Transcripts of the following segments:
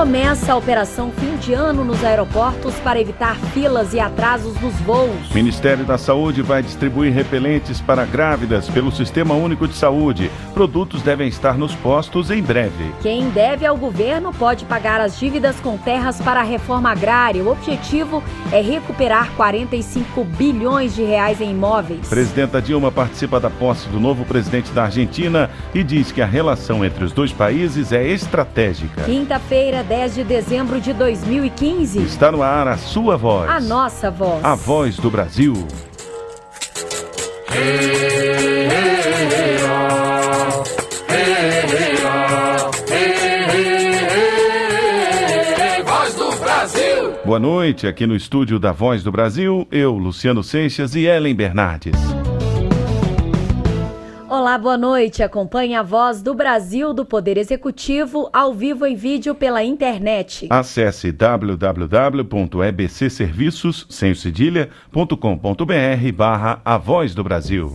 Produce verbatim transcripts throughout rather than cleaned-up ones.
Começa a operação fim de ano nos aeroportos para evitar filas e atrasos nos voos. O Ministério da Saúde vai distribuir repelentes para grávidas pelo Sistema Único de Saúde. Produtos devem estar nos postos em breve. Quem deve ao governo pode pagar as dívidas com terras para a reforma agrária. O objetivo é recuperar quarenta e cinco bilhões de reais em imóveis. Presidenta Dilma participa da posse do novo presidente da Argentina e diz que a relação entre os dois países é estratégica. Quinta-feira, dez de dezembro de dois mil e quinze. Está no ar a sua voz. A nossa voz. A voz do Brasil. Voz do Brasil. Boa noite, aqui no estúdio da Voz do Brasil, eu, Luciano Seixas e Ellen Bernardes. Olá, boa noite. Acompanhe a Voz do Brasil do Poder Executivo ao vivo em vídeo pela internet. Acesse w w w ponto e b c serviços sem cedilha ponto com ponto b r barra A Voz do Brasil.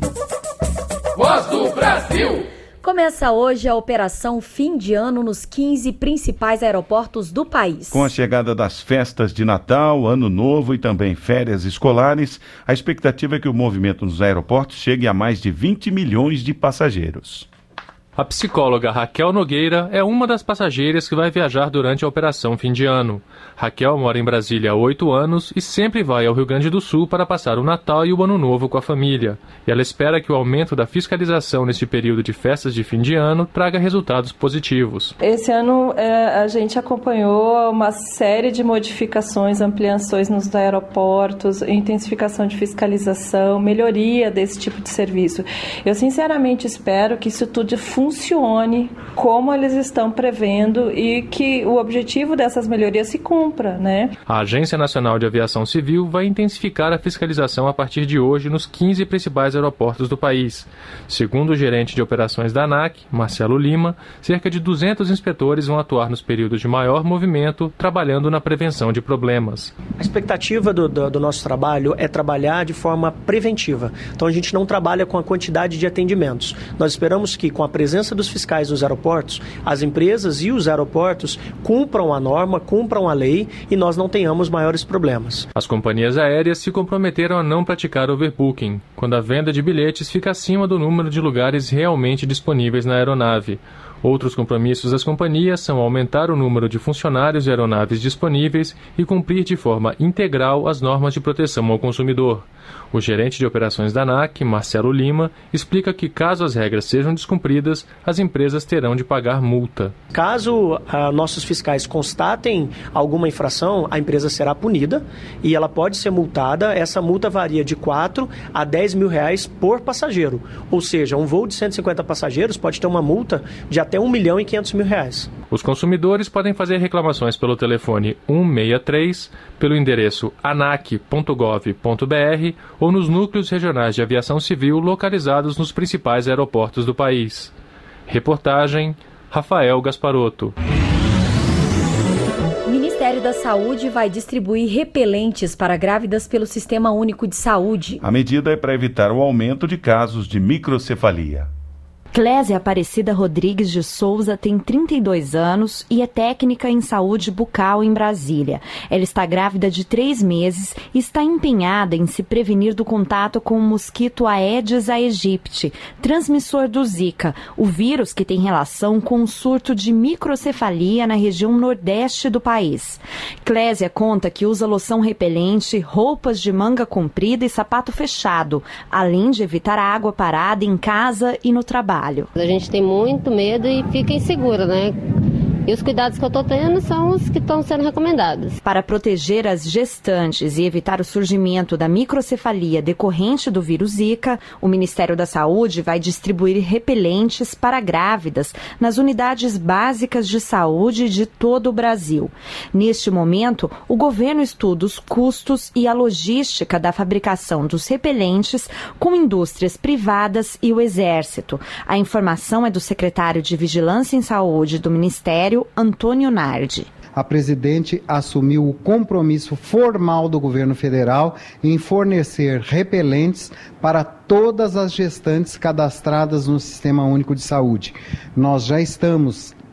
Voz do Brasil. Começa hoje a operação fim de ano nos quinze principais aeroportos do país. Com a chegada das festas de Natal, Ano Novo e também férias escolares, a expectativa é que o movimento nos aeroportos chegue a mais de vinte milhões de passageiros. A psicóloga Raquel Nogueira é uma das passageiras que vai viajar durante a operação fim de ano. Raquel mora em Brasília há oito anos e sempre vai ao Rio Grande do Sul para passar o Natal e o Ano Novo com a família. E ela espera que o aumento da fiscalização neste período de festas de fim de ano traga resultados positivos. Esse ano é, a gente acompanhou uma série de modificações, ampliações nos aeroportos, intensificação de fiscalização, melhoria desse tipo de serviço. Eu sinceramente espero que isso tudo funcione funcione como eles estão prevendo e que o objetivo dessas melhorias se cumpra, né? A Agência Nacional de Aviação Civil vai intensificar a fiscalização a partir de hoje nos quinze principais aeroportos do país. Segundo o gerente de operações da ANAC, Marcelo Lima, cerca de duzentos inspetores vão atuar nos períodos de maior movimento, trabalhando na prevenção de problemas. A expectativa do, do, do nosso trabalho é trabalhar de forma preventiva. Então a gente não trabalha com a quantidade de atendimentos. Nós esperamos que com a presença dos fiscais nos aeroportos, as empresas e os aeroportos cumpram a norma, cumpram a lei e nós não tenhamos maiores problemas. As companhias aéreas se comprometeram a não praticar overbooking, quando a venda de bilhetes fica acima do número de lugares realmente disponíveis na aeronave. Outros compromissos das companhias são aumentar o número de funcionários e aeronaves disponíveis e cumprir de forma integral as normas de proteção ao consumidor. O gerente de operações da ANAC, Marcelo Lima, explica que caso as regras sejam descumpridas, as empresas terão de pagar multa. Caso ah, nossos fiscais constatem alguma infração, a empresa será punida e ela pode ser multada. Essa multa varia de quatro a dez mil reais por passageiro. Ou seja, um voo de cento e cinquenta passageiros pode ter uma multa de até um milhão e quinhentos mil reais. Os consumidores podem fazer reclamações pelo telefone um seis três, pelo endereço anac ponto gov ponto b r ou nos núcleos regionais de aviação civil localizados nos principais aeroportos do país. Reportagem Rafael Gasparotto. O Ministério da Saúde vai distribuir repelentes para grávidas pelo Sistema Único de Saúde. A medida é para evitar o aumento de casos de microcefalia. Clésia Aparecida Rodrigues de Souza tem trinta e dois anos e é técnica em saúde bucal em Brasília. Ela está grávida de três meses e está empenhada em se prevenir do contato com o mosquito Aedes aegypti, transmissor do Zika, o vírus que tem relação com um surto de microcefalia na região nordeste do país. Clésia conta que usa loção repelente, roupas de manga comprida e sapato fechado, além de evitar a água parada em casa e no trabalho. A gente tem muito medo e fica inseguro, né? E os cuidados que eu estou tendo são os que estão sendo recomendados. Para proteger as gestantes e evitar o surgimento da microcefalia decorrente do vírus Zika, o Ministério da Saúde vai distribuir repelentes para grávidas nas unidades básicas de saúde de todo o Brasil. Neste momento, o governo estuda os custos e a logística da fabricação dos repelentes com indústrias privadas e o Exército. A informação é do secretário de Vigilância em Saúde do Ministério, Antônio Nardi. A presidente assumiu o compromisso formal do governo federal em fornecer repelentes para todas as gestantes cadastradas no Sistema Único de Saúde. Nós já estamos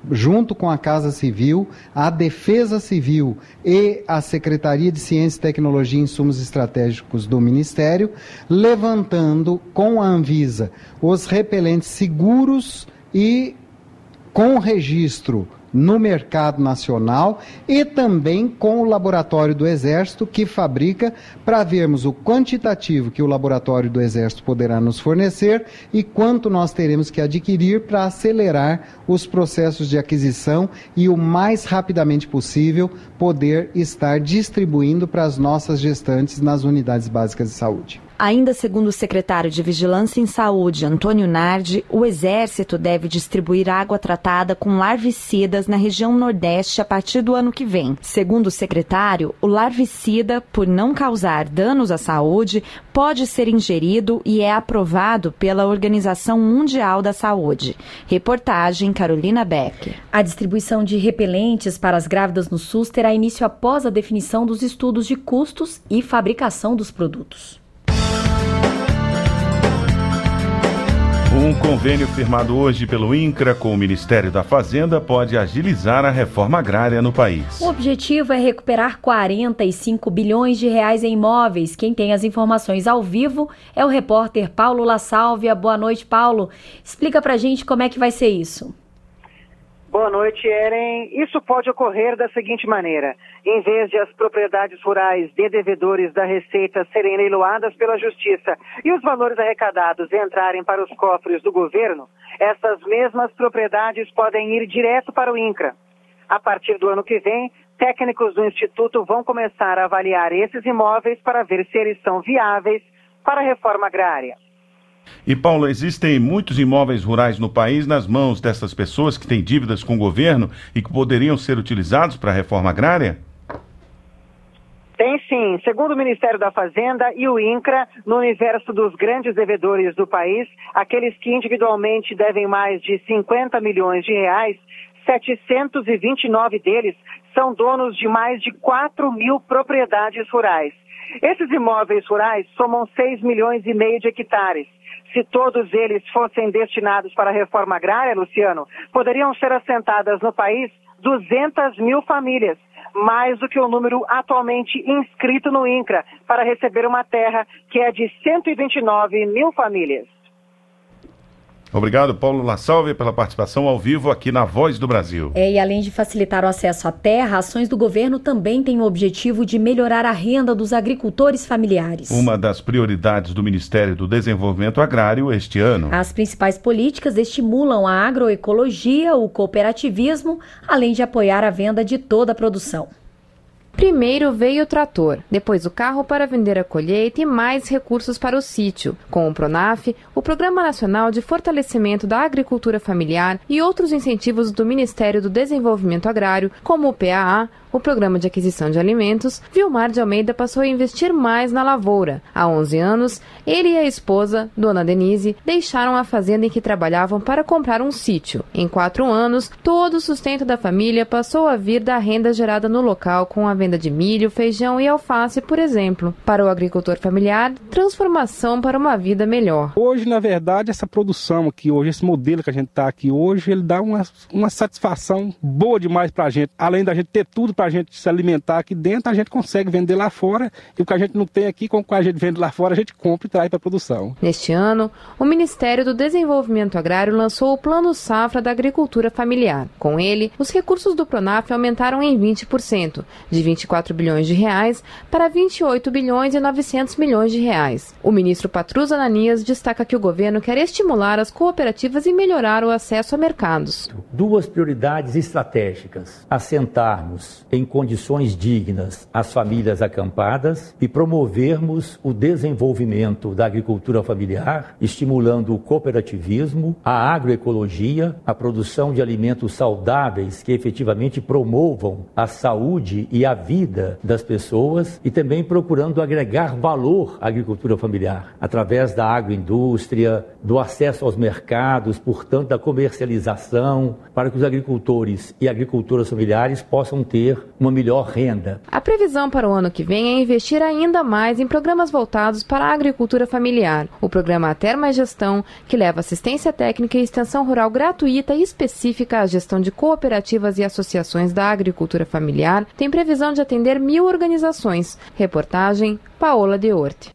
junto com a Casa Civil, a Defesa Civil e a Secretaria de Ciência, Tecnologia e Insumos Estratégicos do Ministério, levantando com a Anvisa os repelentes seguros e com registro no mercado nacional e também com o laboratório do Exército que fabrica, para vermos o quantitativo que o laboratório do Exército poderá nos fornecer e quanto nós teremos que adquirir para acelerar os processos de aquisição e o mais rapidamente possível poder estar distribuindo para as nossas gestantes nas unidades básicas de saúde. Ainda segundo o secretário de Vigilância em Saúde, Antônio Nardi, o Exército deve distribuir água tratada com larvicidas na região Nordeste a partir do ano que vem. Segundo o secretário, o larvicida, por não causar danos à saúde, pode ser ingerido e é aprovado pela Organização Mundial da Saúde. Reportagem Carolina Becker. A distribuição de repelentes para as grávidas no SUS terá início após a definição dos estudos de custos e fabricação dos produtos. Um convênio firmado hoje pelo INCRA com o Ministério da Fazenda pode agilizar a reforma agrária no país. O objetivo é recuperar quarenta e cinco bilhões de reais em imóveis. Quem tem as informações ao vivo é o repórter Paulo La Sálvia. Boa noite, Paulo. Explica pra gente como é que vai ser isso. Boa noite, Eren. Isso pode ocorrer da seguinte maneira. Em vez de as propriedades rurais de devedores da Receita serem leiloadas pela Justiça e os valores arrecadados entrarem para os cofres do governo, essas mesmas propriedades podem ir direto para o INCRA. A partir do ano que vem, técnicos do Instituto vão começar a avaliar esses imóveis para ver se eles são viáveis para a reforma agrária. E, Paulo, existem muitos imóveis rurais no país nas mãos dessas pessoas que têm dívidas com o governo e que poderiam ser utilizados para a reforma agrária? Tem sim. Segundo o Ministério da Fazenda e o INCRA, no universo dos grandes devedores do país, aqueles que individualmente devem mais de cinquenta milhões de reais, setecentos e vinte e nove deles são donos de mais de quatro mil propriedades rurais. Esses imóveis rurais somam seis milhões e meio de hectares. Se todos eles fossem destinados para a reforma agrária, Luciano, poderiam ser assentadas no país duzentas mil famílias, mais do que o número atualmente inscrito no INCRA, para receber uma terra que é de cento e vinte e nove mil famílias. Obrigado, Paulo La Sálvia, pela participação ao vivo aqui na Voz do Brasil. É, e além de facilitar o acesso à terra, ações do governo também têm o objetivo de melhorar a renda dos agricultores familiares. Uma das prioridades do Ministério do Desenvolvimento Agrário este ano. As principais políticas estimulam a agroecologia, o cooperativismo, além de apoiar a venda de toda a produção. Primeiro veio o trator, depois o carro para vender a colheita e mais recursos para o sítio. Com o PRONAF, o Programa Nacional de Fortalecimento da Agricultura Familiar e outros incentivos do Ministério do Desenvolvimento Agrário, como o P A A, o Programa de Aquisição de Alimentos, Vilmar de Almeida passou a investir mais na lavoura. Há onze anos, ele e a esposa, Dona Denise, deixaram a fazenda em que trabalhavam para comprar um sítio. Em quatro anos, todo o sustento da família passou a vir da renda gerada no local com a venda de milho, feijão e alface, por exemplo. Para o agricultor familiar, transformação para uma vida melhor. Hoje, na verdade, essa produção aqui, hoje, esse modelo que a gente está aqui hoje, ele dá uma, uma satisfação boa demais para a gente. Além da gente ter tudo para a gente se alimentar aqui dentro, a gente consegue vender lá fora, e o que a gente não tem aqui, com o que a gente vende lá fora, a gente compra e traz para a produção. Neste ano, o Ministério do Desenvolvimento Agrário lançou o Plano Safra da Agricultura Familiar. Com ele, os recursos do PRONAF aumentaram em vinte por cento, de vinte e quatro bilhões de reais para vinte e oito bilhões e novecentos milhões de reais. O ministro Patrus Ananias destaca que o governo quer estimular as cooperativas e melhorar o acesso a mercados. Duas prioridades estratégicas: assentarmos em condições dignas as famílias acampadas e promovermos o desenvolvimento da agricultura familiar, estimulando o cooperativismo, a agroecologia, a produção de alimentos saudáveis que efetivamente promovam a saúde e a vida das pessoas e também procurando agregar valor à agricultura familiar, através da agroindústria, do acesso aos mercados, portanto, da comercialização, para que os agricultores e agricultoras familiares possam ter uma melhor renda. A previsão para o ano que vem é investir ainda mais em programas voltados para a agricultura familiar. O programa Ter Mais Gestão, que leva assistência técnica e extensão rural gratuita e específica à gestão de cooperativas e associações da agricultura familiar, tem previsão de atender mil organizações. Reportagem Paola De Orte.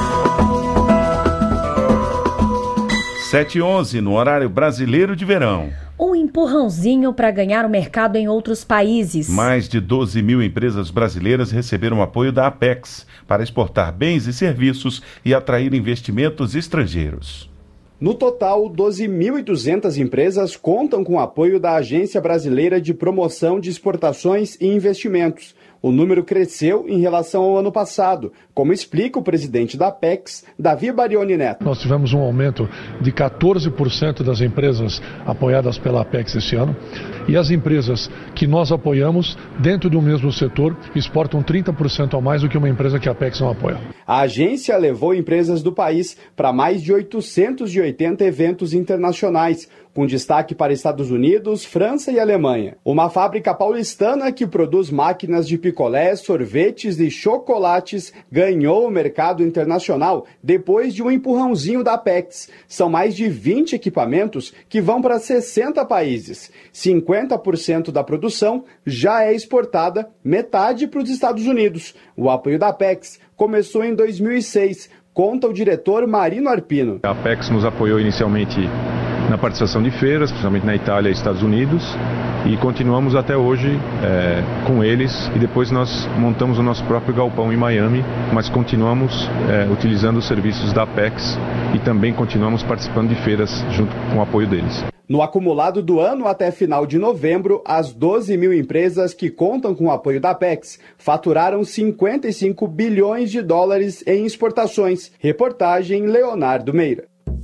sete e onze no horário brasileiro de verão. Um empurrãozinho para ganhar o mercado em outros países. Mais de doze mil empresas brasileiras receberam apoio da Apex para exportar bens e serviços e atrair investimentos estrangeiros. No total, doze mil e duzentas empresas contam com o apoio da Agência Brasileira de Promoção de Exportações e Investimentos. O número cresceu em relação ao ano passado, como explica o presidente da Apex, Davi Barioni Neto. Nós tivemos um aumento de quatorze por cento das empresas apoiadas pela Apex esse ano, e as empresas que nós apoiamos, dentro do mesmo setor, exportam trinta por cento a mais do que uma empresa que a Apex não apoia. A agência levou empresas do país para mais de oitocentos e oitenta eventos internacionais, com destaque para Estados Unidos, França e Alemanha. Uma fábrica paulistana que produz máquinas de picolé, sorvetes e chocolates ganhou o mercado internacional depois de um empurrãozinho da Apex. São mais de vinte equipamentos que vão para sessenta países. cinquenta por cento da produção já é exportada, metade para os Estados Unidos. O apoio da Apex começou em dois mil e seis, conta o diretor Marino Arpino. A Apex nos apoiou inicialmente na participação de feiras, principalmente na Itália e Estados Unidos, e continuamos até hoje é, com eles, e depois nós montamos o nosso próprio galpão em Miami, mas continuamos é, utilizando os serviços da Apex e também continuamos participando de feiras junto com o apoio deles. No acumulado do ano até final de novembro, as doze mil empresas que contam com o apoio da Apex faturaram cinquenta e cinco bilhões de dólares em exportações. Reportagem Leonardo Meira.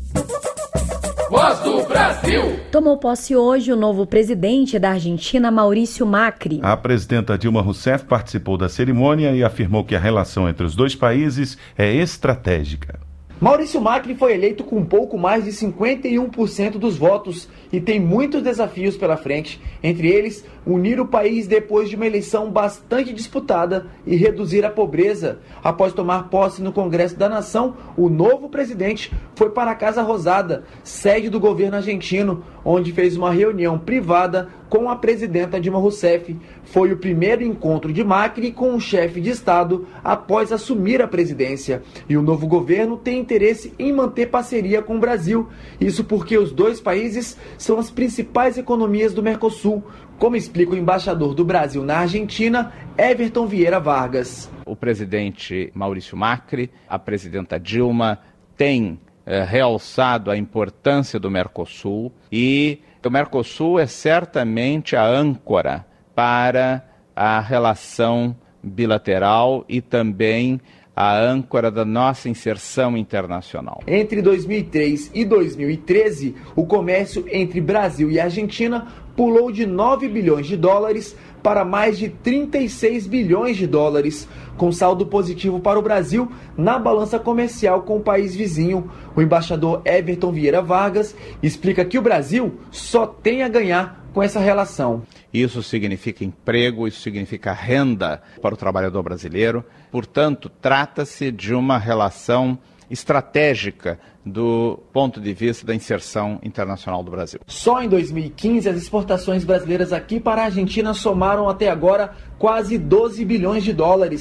Voz do Brasil. Tomou posse hoje o novo presidente da Argentina, Maurício Macri. A presidenta Dilma Rousseff participou da cerimônia e afirmou que a relação entre os dois países é estratégica. Maurício Macri foi eleito com pouco mais de cinquenta e um por cento dos votos e tem muitos desafios pela frente, entre eles unir o país depois de uma eleição bastante disputada e reduzir a pobreza. Após tomar posse no Congresso da Nação, o novo presidente foi para a Casa Rosada, sede do governo argentino, onde fez uma reunião privada com a presidenta Dilma Rousseff. Foi o primeiro encontro de Macri com o chefe de Estado após assumir a presidência. E o novo governo tem interesse em manter parceria com o Brasil. Isso porque os dois países são as principais economias do Mercosul, como explica o embaixador do Brasil na Argentina, Everton Vieira Vargas. O presidente Maurício Macri, a presidenta Dilma, têm eh, realçado a importância do Mercosul, e o Mercosul é certamente a âncora para a relação bilateral e também a âncora da nossa inserção internacional. Entre dois mil e três e dois mil e treze, o comércio entre Brasil e Argentina pulou de nove bilhões de dólares para mais de trinta e seis bilhões de dólares, com saldo positivo para o Brasil na balança comercial com o país vizinho. O embaixador Everton Vieira Vargas explica que o Brasil só tem a ganhar com essa relação. Isso significa emprego, isso significa renda para o trabalhador brasileiro. Portanto, trata-se de uma relação estratégica do ponto de vista da inserção internacional do Brasil. Só em dois mil e quinze, as exportações brasileiras aqui para a Argentina somaram até agora quase doze bilhões de dólares.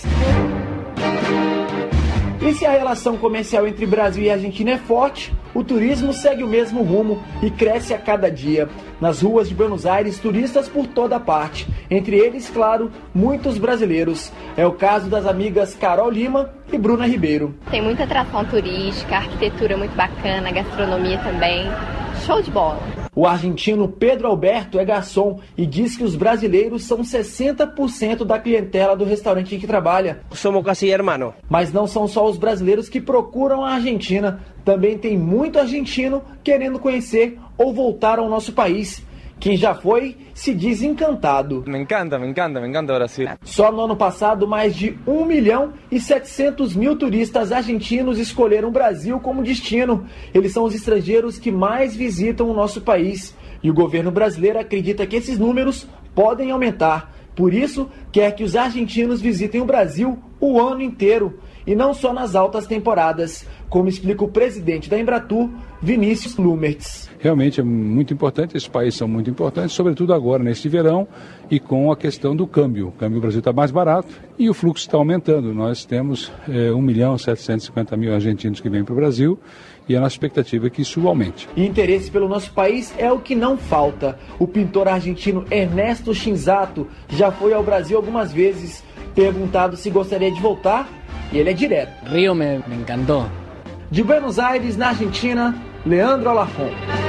E se a relação comercial entre Brasil e Argentina é forte, o turismo segue o mesmo rumo e cresce a cada dia. Nas ruas de Buenos Aires, turistas por toda parte. Entre eles, claro, muitos brasileiros. É o caso das amigas Carol Lima e Bruna Ribeiro. Tem muita atração turística, arquitetura muito bacana, gastronomia também. Show de bola. O argentino Pedro Alberto é garçom e diz que os brasileiros são sessenta por cento da clientela do restaurante em que trabalha. Somos casi hermanos. Mas não são só os brasileiros que procuram a Argentina. Também tem muito argentino querendo conhecer ou voltar ao nosso país. Quem já foi se diz encantado. Me encanta, me encanta, me encanta o Brasil. Só no ano passado, mais de um milhão e setecentos mil turistas argentinos escolheram o Brasil como destino. Eles são os estrangeiros que mais visitam o nosso país. E o governo brasileiro acredita que esses números podem aumentar. Por isso, quer que os argentinos visitem o Brasil o ano inteiro, e não só nas altas temporadas, como explica o presidente da Embratur, Vinícius Lumertz. Realmente é muito importante, esses países são muito importantes, sobretudo agora, neste verão, e com a questão do câmbio. O câmbio do Brasil está mais barato e o fluxo está aumentando. Nós temos é, um milhão e setecentos e cinquenta mil argentinos que vêm para o Brasil, e a nossa expectativa é que isso aumente. E interesse pelo nosso país é o que não falta. O pintor argentino Ernesto Shinzato já foi ao Brasil algumas vezes. Perguntado se gostaria de voltar, e ele é direto. Rio me, me encantou. De Buenos Aires, na Argentina, Leandro Alarcón.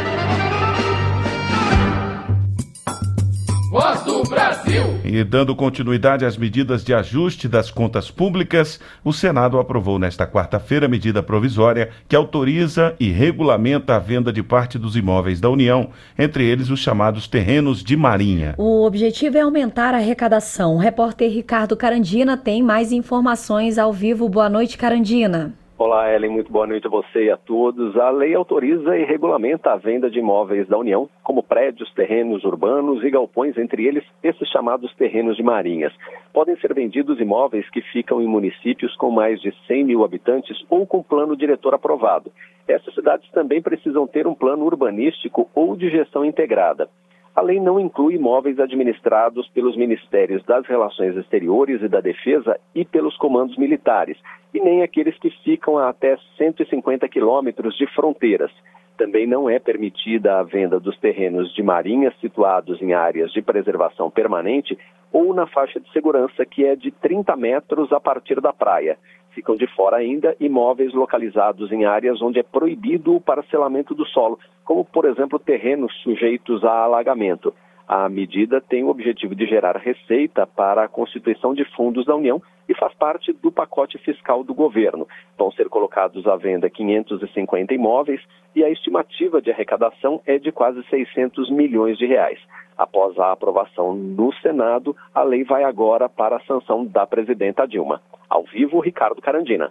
Voz do Brasil. E dando continuidade às medidas de ajuste das contas públicas, o Senado aprovou nesta quarta-feira a medida provisória que autoriza e regulamenta a venda de parte dos imóveis da União, entre eles os chamados terrenos de marinha. O objetivo é aumentar a arrecadação. O repórter Ricardo Carandina tem mais informações ao vivo. Boa noite, Carandina. Olá, Ellen, muito boa noite a você e a todos. A lei autoriza e regulamenta a venda de imóveis da União, como prédios, terrenos urbanos e galpões, entre eles esses chamados terrenos de marinhas. Podem ser vendidos imóveis que ficam em municípios com mais de cem mil habitantes ou com plano diretor aprovado. Essas cidades também precisam ter um plano urbanístico ou de gestão integrada. A lei não inclui imóveis administrados pelos Ministérios das Relações Exteriores e da Defesa e pelos comandos militares, e nem aqueles que ficam a até cento e cinquenta quilômetros de fronteiras. Também não é permitida a venda dos terrenos de marinhas situados em áreas de preservação permanente ou na faixa de segurança, que é de trinta metros a partir da praia. Ficam de fora ainda imóveis localizados em áreas onde é proibido o parcelamento do solo, como, por exemplo, terrenos sujeitos a alagamento. A medida tem o objetivo de gerar receita para a constituição de fundos da União e faz parte do pacote fiscal do governo. Vão ser colocados à venda quinhentos e cinquenta imóveis e a estimativa de arrecadação é de quase seiscentos milhões de reais. Após a aprovação no Senado, a lei vai agora para a sanção da presidenta Dilma. Ao vivo, Ricardo Carandina.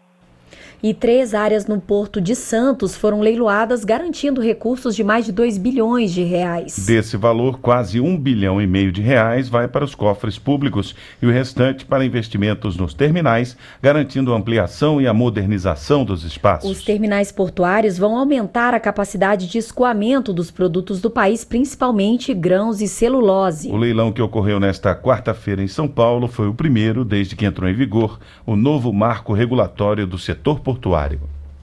E três áreas no Porto de Santos foram leiloadas, garantindo recursos de mais de dois bilhões de reais. Desse valor, quase um bilhão e meio de reais vai para os cofres públicos e o restante para investimentos nos terminais, garantindo a ampliação e a modernização dos espaços. Os terminais portuários vão aumentar a capacidade de escoamento dos produtos do país, principalmente grãos e celulose. O leilão que ocorreu nesta quarta-feira em São Paulo foi o primeiro desde que entrou em vigor o novo marco regulatório do setor portuário.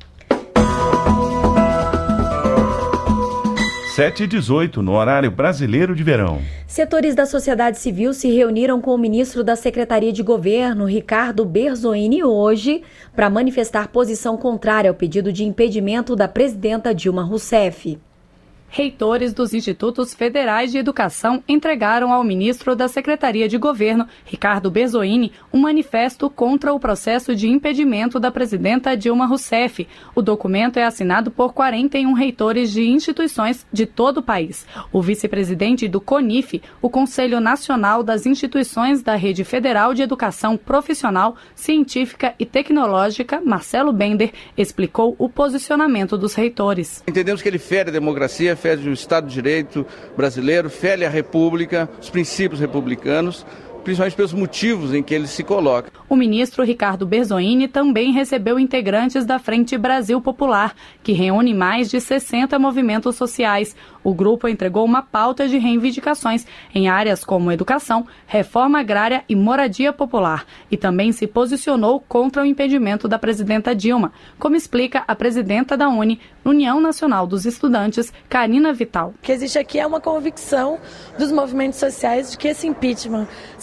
sete e dezoito, no horário brasileiro de verão. Setores da sociedade civil se reuniram com o ministro da Secretaria de Governo, Ricardo Berzoini, hoje, para manifestar posição contrária ao pedido de impedimento da presidenta Dilma Rousseff. Reitores dos Institutos Federais de Educação entregaram ao ministro da Secretaria de Governo, Ricardo Berzoini, um manifesto contra o processo de impedimento da presidenta Dilma Rousseff. O documento é assinado por quarenta e um reitores de instituições de todo o país. O vice-presidente do CONIF, o Conselho Nacional das Instituições da Rede Federal de Educação Profissional, Científica e Tecnológica, Marcelo Bender, explicou o posicionamento dos reitores. Entendemos que ele fere a democracia, fere o Estado de Direito brasileiro, fere a República, os princípios republicanos, principalmente pelos motivos em que ele se coloca. O ministro Ricardo Berzoini também recebeu integrantes da Frente Brasil Popular, que reúne mais de sessenta movimentos sociais. O grupo entregou uma pauta de reivindicações em áreas como educação, reforma agrária e moradia popular, e também se posicionou contra o impedimento da presidenta Dilma, como explica a presidenta da UNE, União Nacional dos Estudantes, Karina Vital. O que existe aqui é uma convicção dos movimentos sociais de que esse impeachment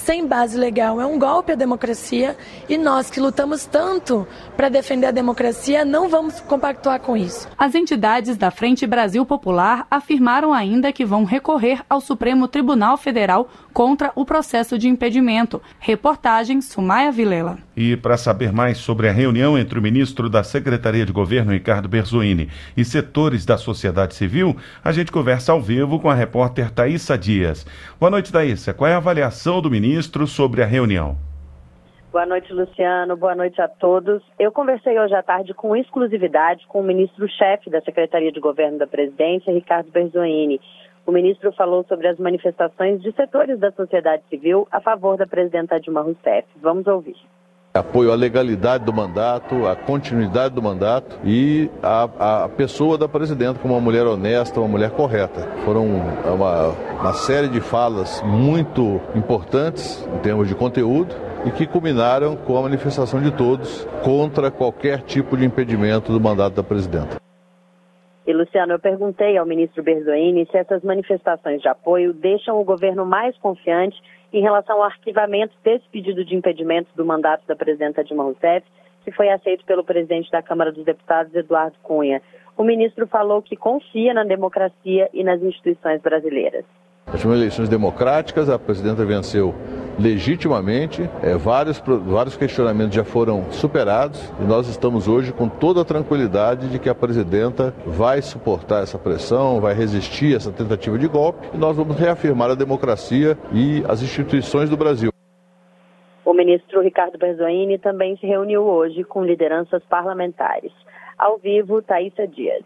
sem base legal, é um golpe à democracia e nós que lutamos tanto para defender a democracia não vamos compactuar com isso. As entidades da Frente Brasil Popular afirmaram ainda que vão recorrer ao Supremo Tribunal Federal contra o processo de impedimento. Reportagem Sumaia Vilela. E para saber mais sobre a reunião entre o ministro da Secretaria de Governo, Ricardo Berzolini, e setores da sociedade civil, a gente conversa ao vivo com a repórter Thaísa Dias. Boa noite, Thaísa. Qual é a avaliação do ministro sobre a reunião? Boa noite, Luciano. Boa noite a todos. Eu conversei hoje à tarde com exclusividade com o ministro-chefe da Secretaria de Governo da Presidência, Ricardo Berzolini. O ministro falou sobre as manifestações de setores da sociedade civil a favor da presidenta Dilma Rousseff. Vamos ouvir. Apoio à legalidade do mandato, à continuidade do mandato e a, a pessoa da presidenta como uma mulher honesta, uma mulher correta. Foram uma, uma série de falas muito importantes em termos de conteúdo e que culminaram com a manifestação de todos contra qualquer tipo de impedimento do mandato da presidenta. E, Luciano, eu perguntei ao ministro Berzolini se essas manifestações de apoio deixam o governo mais confiante em relação ao arquivamento desse pedido de impedimento do mandato da presidenta Dilma Rousseff, que foi aceito pelo presidente da Câmara dos Deputados, Eduardo Cunha. O ministro falou que confia na democracia e nas instituições brasileiras. As eleições democráticas, a presidenta venceu legitimamente, é, vários, vários questionamentos já foram superados e nós estamos hoje com toda a tranquilidade de que a presidenta vai suportar essa pressão, vai resistir a essa tentativa de golpe e nós vamos reafirmar a democracia e as instituições do Brasil. O ministro Ricardo Berzolini também se reuniu hoje com lideranças parlamentares. Ao vivo, Thaísa Dias.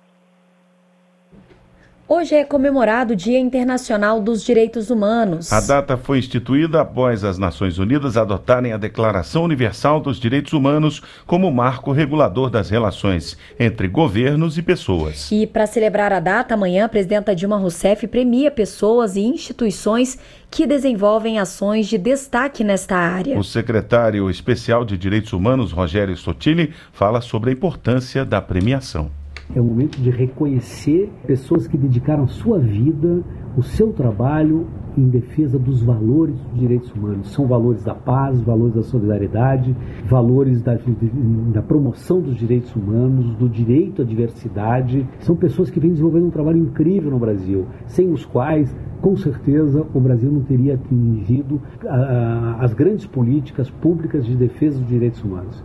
Hoje é comemorado o Dia Internacional dos Direitos Humanos. A data foi instituída após as Nações Unidas adotarem a Declaração Universal dos Direitos Humanos como marco regulador das relações entre governos e pessoas. E para celebrar a data, amanhã a presidenta Dilma Rousseff premia pessoas e instituições que desenvolvem ações de destaque nesta área. O secretário especial de Direitos Humanos, Rogério Sottili, fala sobre a importância da premiação. É o momento de reconhecer pessoas que dedicaram sua vida, o seu trabalho em defesa dos valores dos direitos humanos. São valores da paz, valores da solidariedade, valores da, da promoção dos direitos humanos, do direito à diversidade. São pessoas que vêm desenvolvendo um trabalho incrível no Brasil, sem os quais, com certeza, o Brasil não teria atingido uh, as grandes políticas públicas de defesa dos direitos humanos.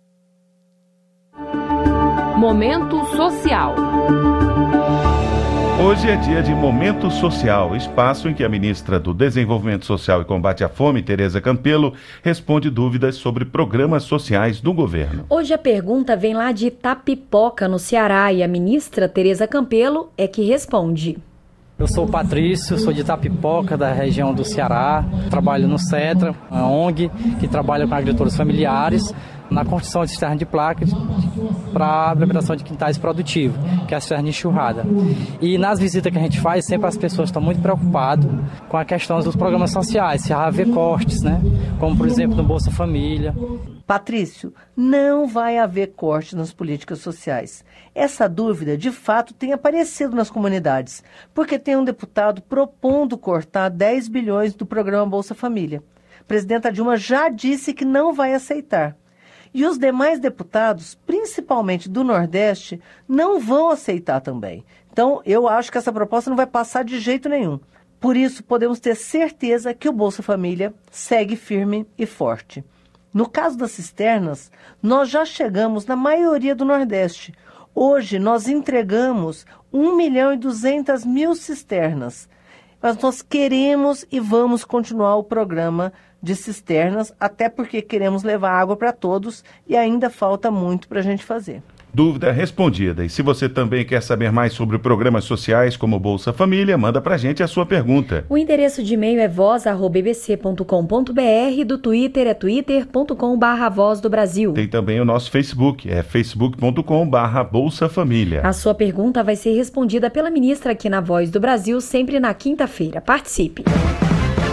Momento Social. Hoje é dia de Momento Social, espaço em que a ministra do Desenvolvimento Social e Combate à Fome, Tereza Campelo, responde dúvidas sobre programas sociais do governo. Hoje a pergunta vem lá de Itapipoca, no Ceará, e a ministra Tereza Campelo é que responde. Eu sou o Patrício, sou de Itapipoca, da região do Ceará, trabalho no CETRA, uma O N G que trabalha com agricultores familiares, na construção de cisterna de placas para a preparação de quintais produtivos, que é a cisterna de enxurrada. E nas visitas que a gente faz, sempre as pessoas estão muito preocupadas com a questão dos programas sociais, se haver cortes, né? Como, por exemplo, no Bolsa Família. Patrício, não vai haver corte nas políticas sociais. Essa dúvida, de fato, tem aparecido nas comunidades, porque tem um deputado propondo cortar dez bilhões do programa Bolsa Família. A presidenta Dilma já disse que não vai aceitar. E os demais deputados, principalmente do Nordeste, não vão aceitar também. Então, eu acho que essa proposta não vai passar de jeito nenhum. Por isso, podemos ter certeza que o Bolsa Família segue firme e forte. No caso das cisternas, nós já chegamos na maioria do Nordeste. Hoje, nós entregamos um milhão e duzentas mil cisternas. Mas nós queremos e vamos continuar o programa de cisternas, até porque queremos levar água para todos e ainda falta muito para a gente fazer. Dúvida respondida. E se você também quer saber mais sobre programas sociais como Bolsa Família, manda pra gente a sua pergunta. O endereço de e-mail é voz arroba b b c ponto com ponto b r, do Twitter é twitter ponto com barra voz do Brasil. Tem também o nosso Facebook, é facebook ponto com barra Bolsa Família. A sua pergunta vai ser respondida pela ministra aqui na Voz do Brasil, sempre na quinta-feira. Participe!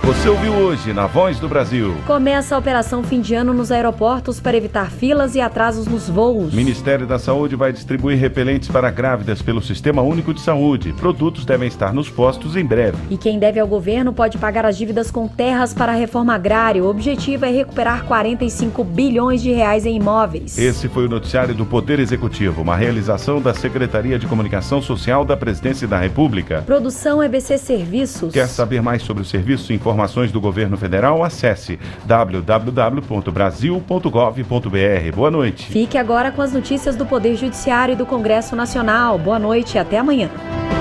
Você ouviu hoje na Voz do Brasil. Começa a operação fim de ano nos aeroportos para evitar filas e atrasos nos voos. Ministério da Saúde vai distribuir repelentes para grávidas pelo Sistema Único de Saúde. Produtos devem estar nos postos em breve. E quem deve ao governo pode pagar as dívidas com terras para a reforma agrária. O objetivo é recuperar quarenta e cinco bilhões de reais em imóveis. Esse foi o noticiário do Poder Executivo, uma realização da Secretaria de Comunicação Social da Presidência da República. Produção E B C Serviços. Quer saber mais sobre o serviço e informações do governo federal? Acesse w w w ponto brasil ponto gov ponto b r. Boa noite. Fique agora com as notícias do Poder Judiciário e do Congresso Nacional. Boa noite e até amanhã.